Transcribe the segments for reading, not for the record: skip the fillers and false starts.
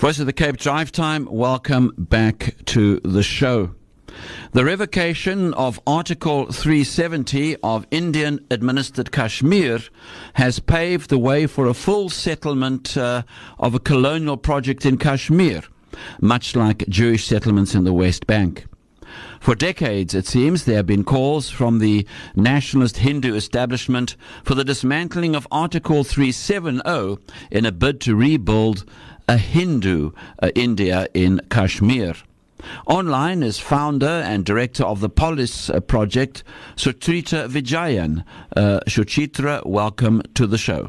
Voice of the Cape Drive Time, welcome back to the show. The revocation of Article 370 of Indian-administered Kashmir has paved the way for a full settlement of a colonial project in Kashmir, much like Jewish settlements in the West Bank. For decades, it seems, there have been calls from the nationalist Hindu establishment for the dismantling of Article 370 in a bid to rebuild a Hindu India in Kashmir. Online is founder and director of the Polis project, Suchitra Vijayan. Suchitra, welcome to the show.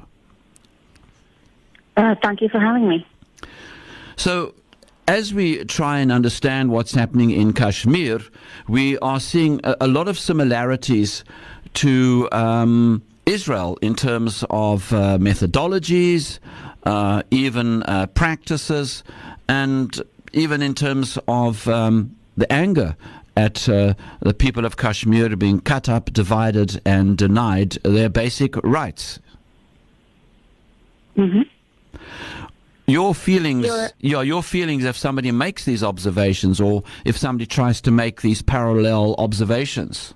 Thank you for having me. So, as we try and understand what's happening in Kashmir, we are seeing a lot of similarities to Israel in terms of methodologies, even practices, and even in terms of the anger at the people of Kashmir being cut up, divided, and denied their basic rights. Mm-hmm. Your feelings if somebody makes these observations, or if somebody tries to make these parallel observations.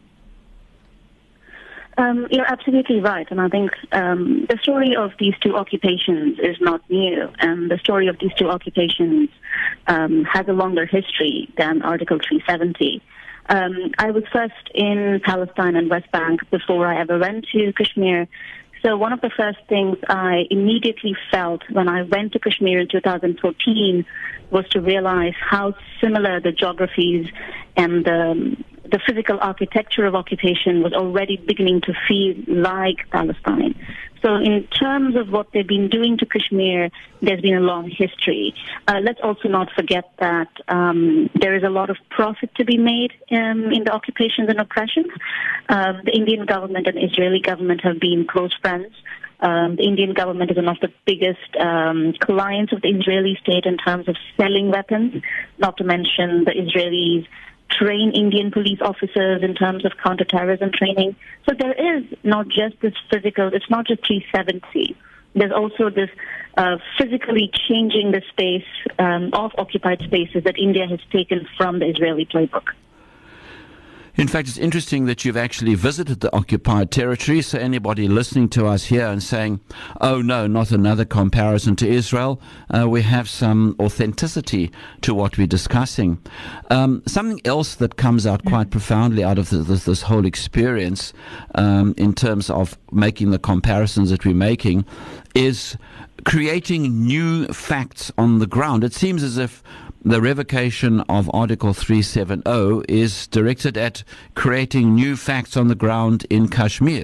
You're absolutely right, and I think the story of these two occupations is not new, and the story of these two occupations has a longer history than Article 370. I was first in Palestine and West Bank before I ever went to Kashmir. So one of the first things I immediately felt when I went to Kashmir in 2014 was to realize how similar the geographies and the physical architecture of occupation was already beginning to feel like Palestine. So in terms of what they've been doing to Kashmir, there's been a long history. Let's also not forget that there is a lot of profit to be made in the occupations and oppressions. The Indian government and Israeli government have been close friends. The Indian government is one of the biggest clients of the Israeli state in terms of selling weapons, not to mention the Israelis train Indian police officers in terms of counterterrorism training. So there is not just this physical, it's not just 370. There's also this physically changing the space of occupied spaces that India has taken from the Israeli playbook. In fact, it's interesting that you've actually visited the occupied territory, so anybody listening to us here and saying, oh no, not another comparison to Israel, we have some authenticity to what we're discussing. Something else that comes out quite profoundly out of this whole experience in terms of making the comparisons that we're making is creating new facts on the ground. It seems as if the revocation of Article 370 is directed at creating new facts on the ground in Kashmir.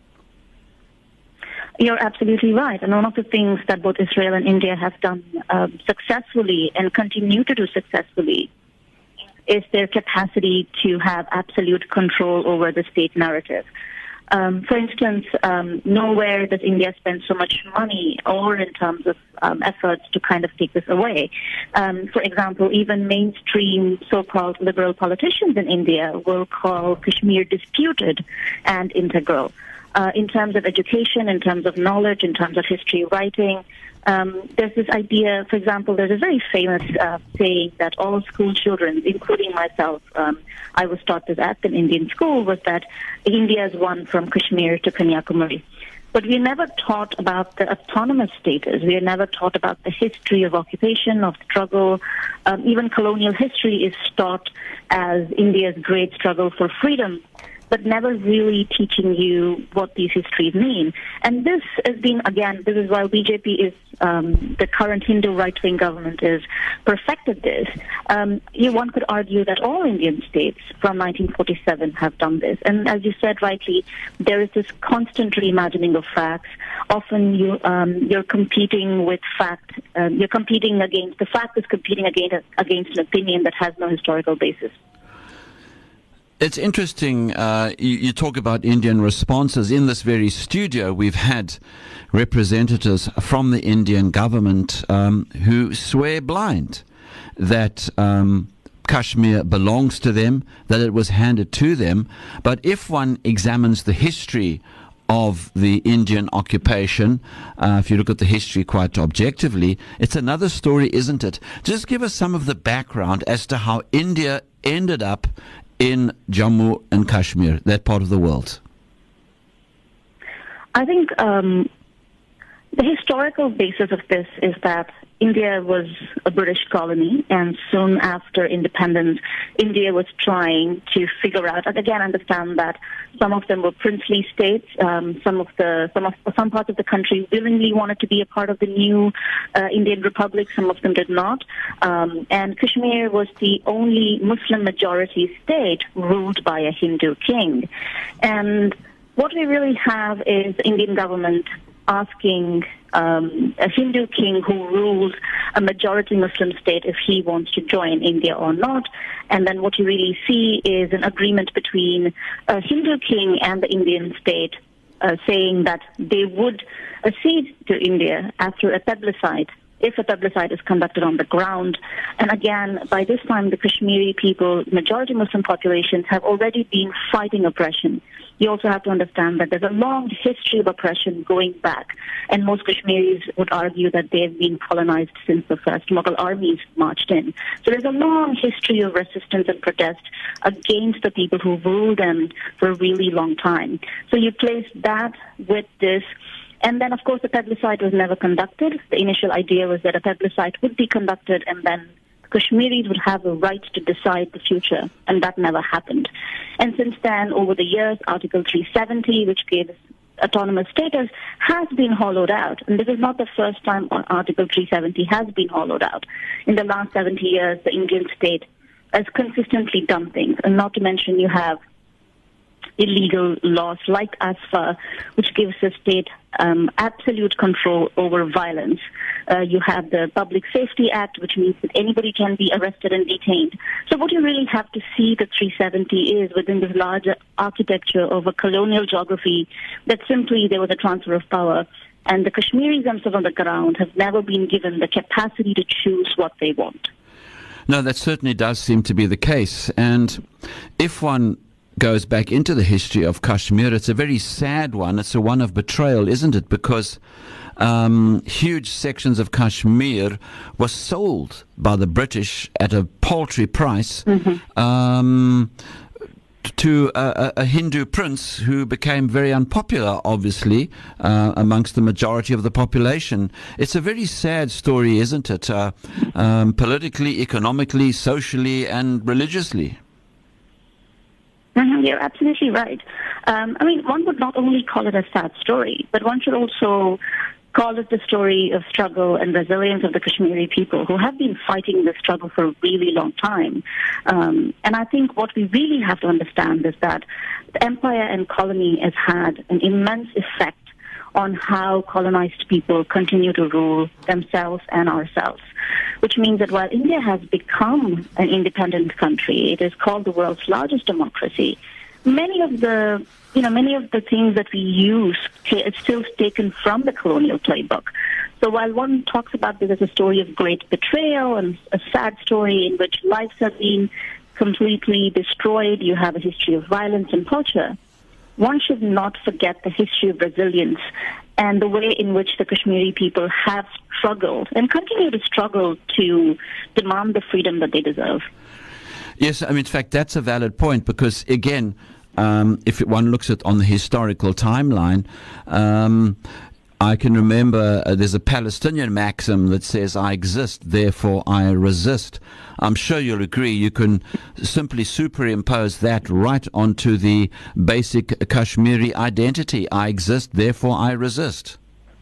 You're absolutely right. And one of the things that both Israel and India have done successfully and continue to do successfully is their capacity to have absolute control over the state narrative. For instance, nowhere does India spend so much money or in terms of efforts to kind of take this away. For example, even mainstream so-called liberal politicians in India will call Kashmir disputed and integral. In terms of education, in terms of knowledge, in terms of history writing, there's this idea, for example, there's a very famous saying that all school children, including myself, I was taught this at an Indian school, was that India is one from Kashmir to Kanyakumari. But we never taught about the autonomous status. We are never taught about the history of occupation, of struggle. Even colonial history is taught as India's great struggle for freedom, but never really teaching you what these histories mean. And this has been, again, this is why BJP is, the current Hindu right-wing government is perfected this. One could argue that all Indian states from 1947 have done this. And as you said rightly, there is this constant reimagining of facts. Often you're competing with fact, you're competing against, the fact is competing against an opinion that has no historical basis. It's interesting, you talk about Indian responses. In this very studio, we've had representatives from the Indian government who swear blind that Kashmir belongs to them, that it was handed to them. But if one examines the history of the Indian occupation, if you look at the history quite objectively, it's another story, isn't it? Just give us some of the background as to how India ended up in Jammu and Kashmir, that part of the world. I think the historical basis of this is that India was a British colony, and soon after independence, India was trying to figure out, and again, understand that some of them were princely states. Some parts of the country willingly wanted to be a part of the new Indian Republic. Some of them did not. And Kashmir was the only Muslim majority state ruled by a Hindu king. And what we really have is the Indian government asking a Hindu king who rules a majority Muslim state if he wants to join India or not. And then what you really see is an agreement between a Hindu king and the Indian state saying that they would accede to India after a plebiscite, if a plebiscite is conducted on the ground. And again, by this time, the Kashmiri people, majority Muslim populations, have already been fighting oppression. You also have to understand that there's a long history of oppression going back, and most Kashmiris would argue that they've been colonized since the first Mughal armies marched in. So there's a long history of resistance and protest against the people who ruled them for a really long time. So you place that with this. And then, of course, the plebiscite was never conducted. The initial idea was that a plebiscite would be conducted and then Kashmiris would have a right to decide the future, and that never happened. And since then, over the years, Article 370, which gave autonomous status, has been hollowed out. And this is not the first time Article 370 has been hollowed out. In the last 70 years, the Indian state has consistently done things, and not to mention you have illegal laws like ASFA, which gives the state absolute control over violence. You have the Public Safety Act, which means that anybody can be arrested and detained. So what you really have to see the 370 is within this larger architecture of a colonial geography, that simply there was a transfer of power. And the Kashmiris themselves on the ground have never been given the capacity to choose what they want. No, that certainly does seem to be the case. And if one goes back into the history of Kashmir, it's a very sad one. It's a one of betrayal, isn't it? Because huge sections of Kashmir were sold by the British at a paltry price to a Hindu prince who became very unpopular, obviously, amongst the majority of the population. It's a very sad story, isn't it? Politically, economically, socially, and religiously. You're absolutely right. I mean, one would not only call it a sad story, but one should also call it the story of struggle and resilience of the Kashmiri people who have been fighting this struggle for a really long time. And I think what we really have to understand is that the empire and colony has had an immense effect on how colonized people continue to rule themselves and ourselves, which means that while India has become an independent country, it is called the world's largest democracy. Many of the things that we use is still taken from the colonial playbook. So while one talks about this as a story of great betrayal and a sad story in which lives have been completely destroyed, you have a history of violence and torture, one should not forget the history of resilience and the way in which the Kashmiri people have struggled and continue to struggle to demand the freedom that they deserve. Yes, I mean, in fact, that's a valid point because, again, if one looks at on the historical timeline, I can remember there's a Palestinian maxim that says, I exist, therefore I resist. I'm sure you'll agree you can simply superimpose that right onto the basic Kashmiri identity. I exist, therefore I resist.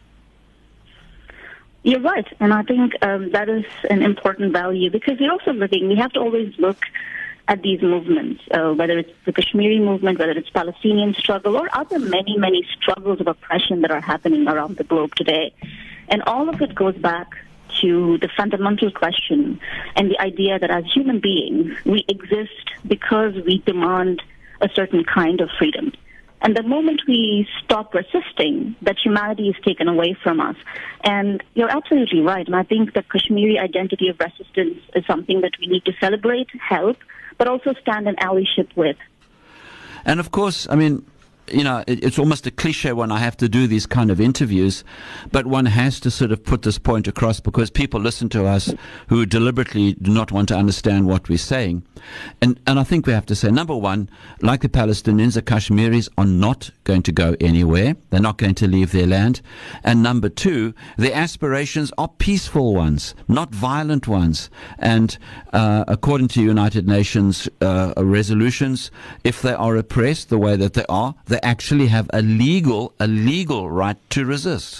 You're right, and I think that is an important value because we have to always look at these movements, whether it's the Kashmiri movement, whether it's Palestinian struggle, or other many, many struggles of oppression that are happening around the globe today. And all of it goes back to the fundamental question and the idea that as human beings, we exist because we demand a certain kind of freedom. And the moment we stop resisting, that humanity is taken away from us. And you're absolutely right. And I think the Kashmiri identity of resistance is something that we need to celebrate, help, but also stand in allyship with. And of course, I mean, it's almost a cliche when I have to do these kind of interviews, but one has to sort of put this point across because people listen to us who deliberately do not want to understand what we're saying. And I think we have to say, number one, like the Palestinians, the Kashmiris are not going to go anywhere. They're not going to leave their land. And number two, their aspirations are peaceful ones, not violent ones. And according to United Nations resolutions, if they are oppressed the way that they are, they actually have a legal right to resist.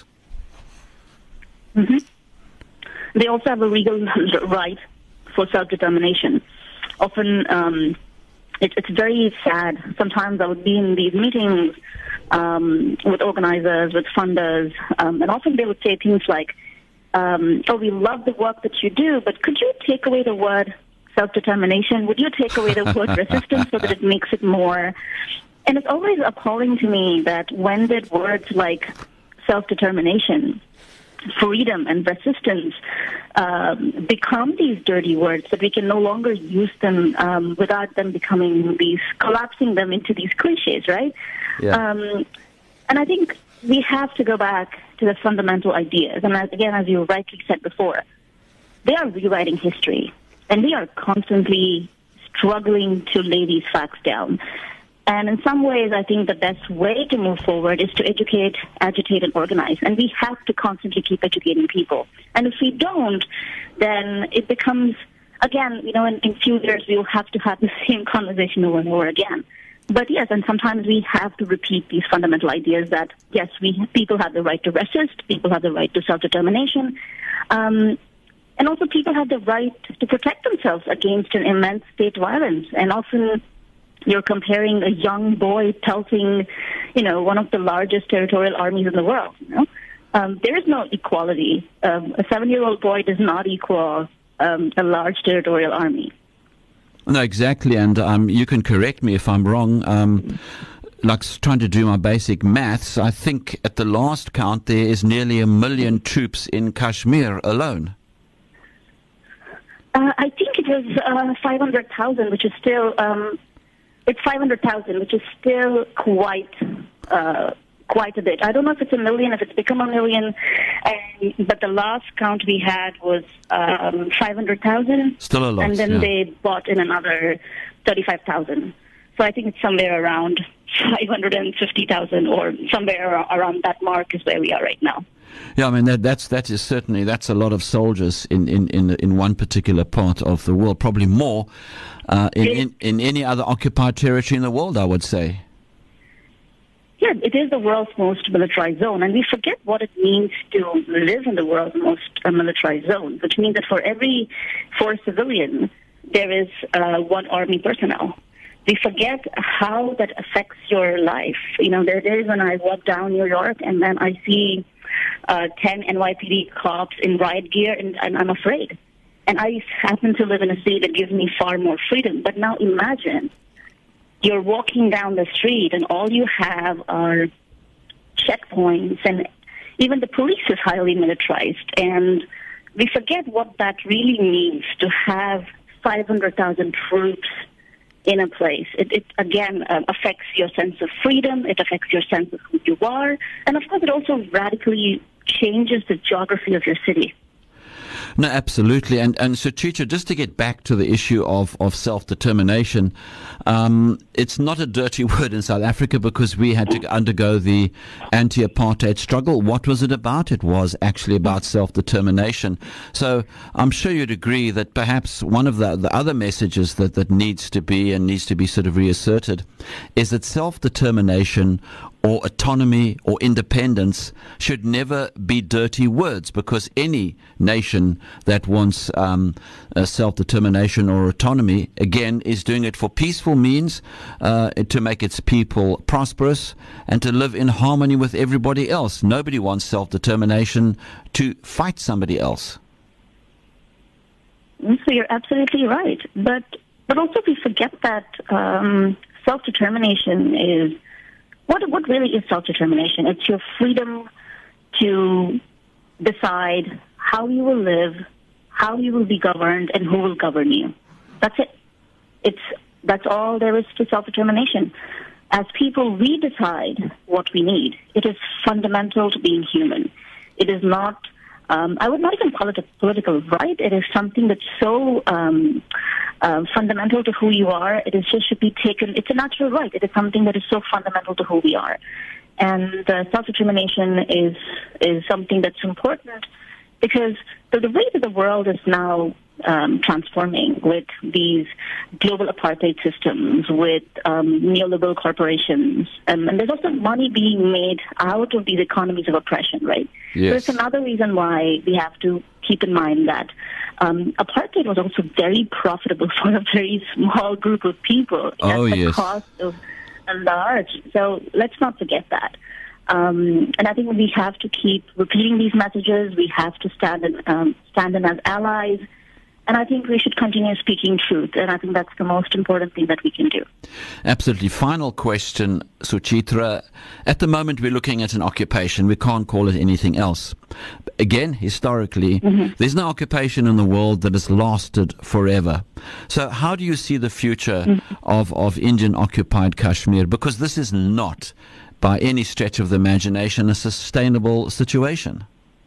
Mm-hmm. They also have a legal right for self-determination. Often, it's very sad. Sometimes I would be in these meetings with organizers, with funders, and often they would say things like, oh, we love the work that you do, but could you take away the word self-determination? Would you take away the word resistance so that it makes it more... And it's always appalling to me that when did words like self-determination, freedom, and resistance become these dirty words that we can no longer use them without them becoming collapsing them into these cliches, right? Yeah. And I think we have to go back to the fundamental ideas. And again, as you rightly said before, they are rewriting history, and we are constantly struggling to lay these facts down. And in some ways, I think the best way to move forward is to educate, agitate, and organize. And we have to constantly keep educating people. And if we don't, then it becomes, again, in a few years, we'll have to have the same conversation over and over again. But yes, and sometimes we have to repeat these fundamental ideas that, yes, people have the right to resist, people have the right to self-determination, and also people have the right to protect themselves against an immense state violence. And often you're comparing a young boy pelting, one of the largest territorial armies in the world. There is no equality. A 7-year-old boy does not equal a large territorial army. No, exactly, and you can correct me if I'm wrong. Like trying to do my basic maths, I think at the last count there is nearly 1 million troops in Kashmir alone. I think it was 500,000, which is still... It's 500,000, which is still quite a bit. I don't know if it's 1 million, if it's become 1 million, but the last count we had was 500,000. Still a lot. And then yeah. they bought in another 35,000. So I think it's somewhere around 550,000 or somewhere around that mark is where we are right now. Yeah, I mean that's a lot of soldiers in one particular part of the world, probably more in any other occupied territory in the world, I would say. Yeah, it is the world's most militarized zone, and we forget what it means to live in the world's most militarized zone, which means that for a civilian, there is one army personnel. We forget how that affects your life. There are days when I walk down New York and then I see 10 NYPD cops in riot gear, and I'm afraid. And I happen to live in a city that gives me far more freedom. But now imagine you're walking down the street and all you have are checkpoints, and even the police is highly militarized. And we forget what that really means to have 500,000 troops in a place. It again affects your sense of freedom. It affects your sense of who you are. And of course, it also radically changes the geography of your city. No, absolutely. And so, Chicha, just to get back to the issue of self-determination, it's not a dirty word in South Africa because we had to undergo the anti-apartheid struggle. What was it about? It was actually about self-determination. So I'm sure you'd agree that perhaps one of the other messages that needs to be sort of reasserted is that self-determination or autonomy or independence should never be dirty words, because any nation that wants self-determination or autonomy, again, is doing it for peaceful means, to make its people prosperous and to live in harmony with everybody else. Nobody wants self-determination to fight somebody else. So you're absolutely right. But also we forget that self-determination is... What really is self-determination? It's your freedom to decide how you will live, how you will be governed, and who will govern you. That's it. That's all there is to self-determination. as people, we decide what we need. It is fundamental to being human. It is not, I would not even call it a political right. It is something that's so fundamental to who you are. It is just should be taken, it's a natural right. It is something that is so fundamental to who we are. And self-determination is something that's important because the way that the world is now transforming with these global apartheid systems, with neoliberal corporations, and there's also money being made out of these economies of oppression, right? Yes. So it's another reason why we have to keep in mind that apartheid was also very profitable for a very small group of people at the cost of a large. So let's not forget that. And I think we have to keep repeating these messages. We have to stand in as allies. And I think we should continue speaking truth. And I think that's the most important thing that we can do. Absolutely. Final question, Suchitra. At the moment, we're looking at an occupation. We can't call it anything else. Again, historically, there's no occupation in the world that has lasted forever. So how do you see the future of Indian-occupied Kashmir? Because this is not, by any stretch of the imagination, a sustainable situation.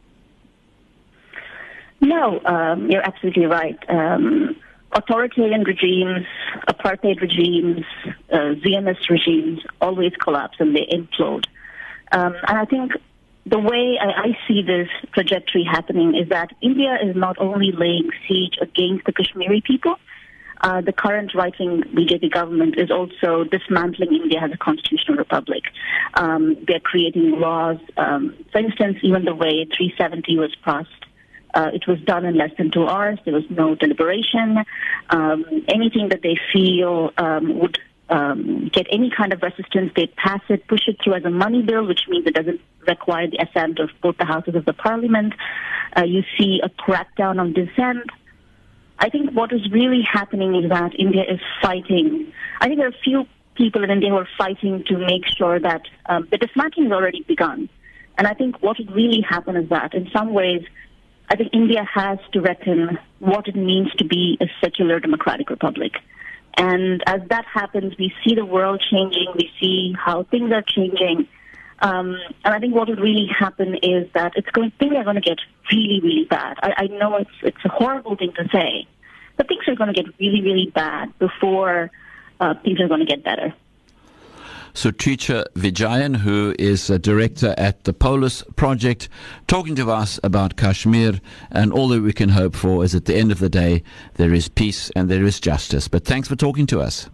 No, you're absolutely right. Authoritarian regimes, apartheid regimes, Zionist regimes always collapse and they implode. And I think the way I see this trajectory happening is that India is not only laying siege against the Kashmiri people, the current right-wing BJP government is also dismantling India as a constitutional republic. They're creating laws. For instance, even the way 370 was passed, it was done in less than 2 hours. There was no deliberation. Anything that they feel would get any kind of resistance, they pass it, push it through as a money bill, which means it doesn't require the assent of both the houses of the parliament. You see a crackdown on dissent. I think what is really happening is that India is fighting. I think there are a few people in India who are fighting to make sure that the dismantling has already begun. And I think what would really happen is that in some ways, I think India has to reckon what it means to be a secular democratic republic. And as that happens, we see the world changing. We see how things are changing. And I think what will really happen is that things are going to get really, really bad. I know it's a horrible thing to say, but things are going to get really, really bad before things are going to get better. Suchitra Vijayan, who is a director at the Polis Project, talking to us about Kashmir, and all that we can hope for is at the end of the day there is peace and there is justice. But thanks for talking to us.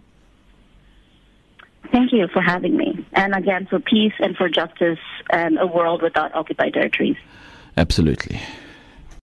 Thank you for having me. And again, for peace and for justice and a world without occupied territories. Absolutely.